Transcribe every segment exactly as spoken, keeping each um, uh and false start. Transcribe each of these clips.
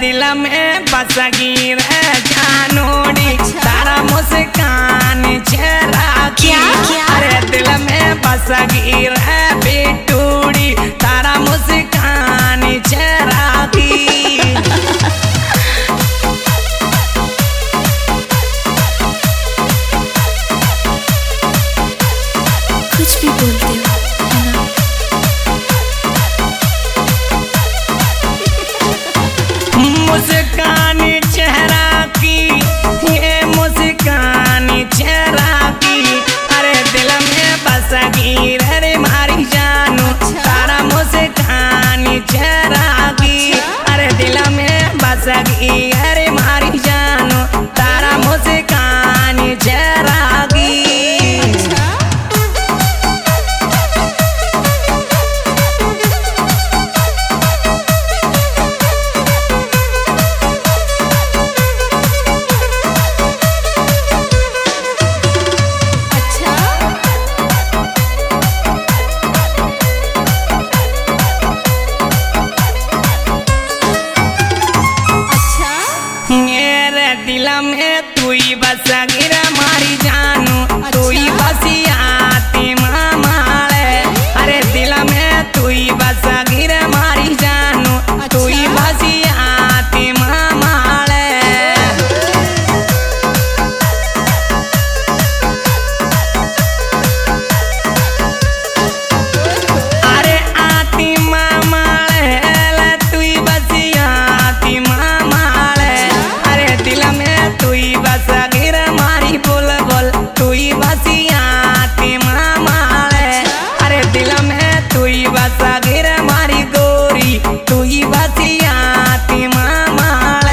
दिल में बस गिर जानोड़ी तारा मुस्कान चेहरा क्या क्या अरे दिल में बस गिर बेटूड़ी तारा मुस्कान चेहरा की कुछ भी बोलते हो है ना। मुस्कान चेहरा की ये मुस्कान चेहरा की अरे दिल में बस गिर रे मारी जानू तारा मुस्कान चेहरा की अरे दिल में बस गिर रे मारी जानू तारा मुस्कान चेहरा की दिल में तू ही बस गिरा मारी जानू तू ही बसियाती मामाले अरे दिल में तू ही बस गिरा मारी जानू तू ही बसियाती मामाले अरे आती मामाले तू ही बसियाती मामाले अरे दिल में तू ही बस गिर मारी बोल बोल तू ही बसियाती मामाले अरे दिल में तू ही बस गिर मारी गोरी तू ही बसियाती मामाले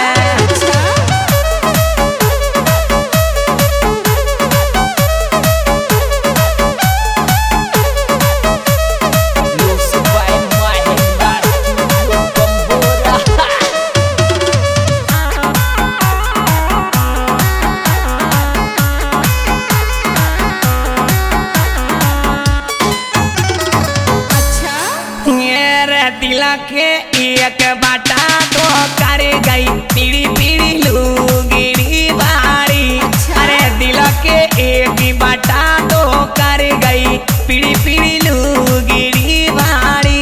दिल के एक बाटा तो कर गई पीड़ी पीड़ी लूगिड़ी बाड़ी अरे दिल के एक बाटा तो कर गई पीड़ी पीड़ी लूगिड़ी बाड़ी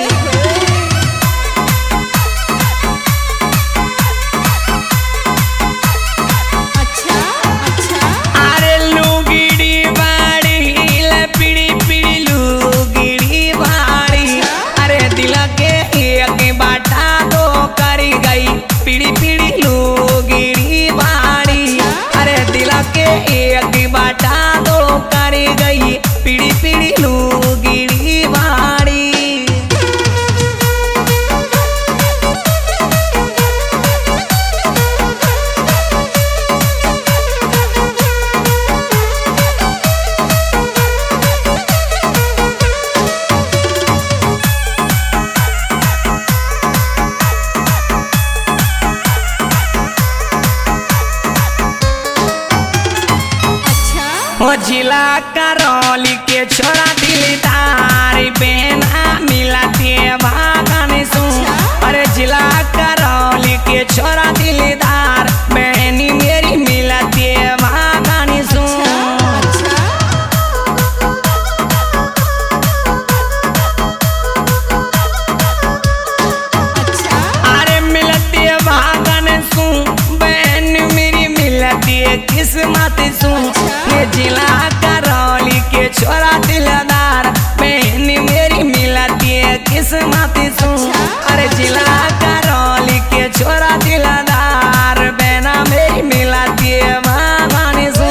अच्छा अच्छा अरे लूगिड़ी बाड़ी पीड़ी पीड़ी लूगिड़ी बाड़ी अरे दिल के एक बाटा तो कर गई पीड़ी पीड़ी लूगिड़ी बाड़ी अरे दिल के एक बाटा तो कर गई पीड़ी पीड़ी लूगिड़ी बाड़ी ओ जिला करौली के छोरा दिलदार बेना मिला ते बागान सू अरे जिला करौली के छोरा दिलदार बहनी मेरी मिला ते बागान सू अरे मिलती बागान सू बहन मेरी मिलती किस्मत सू ये जिला करौली के छोरा दिलदार बहन मेरी मिलती है किस्मत सू अरे जिला करौली के छोरा दिलदार बहना मेरी मिलती है भगवान सू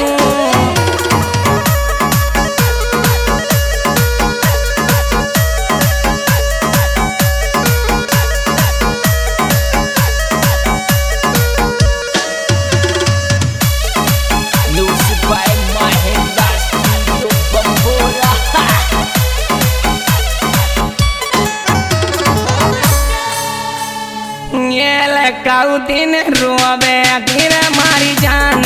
काऊ दिन रोवे गिर मारी जान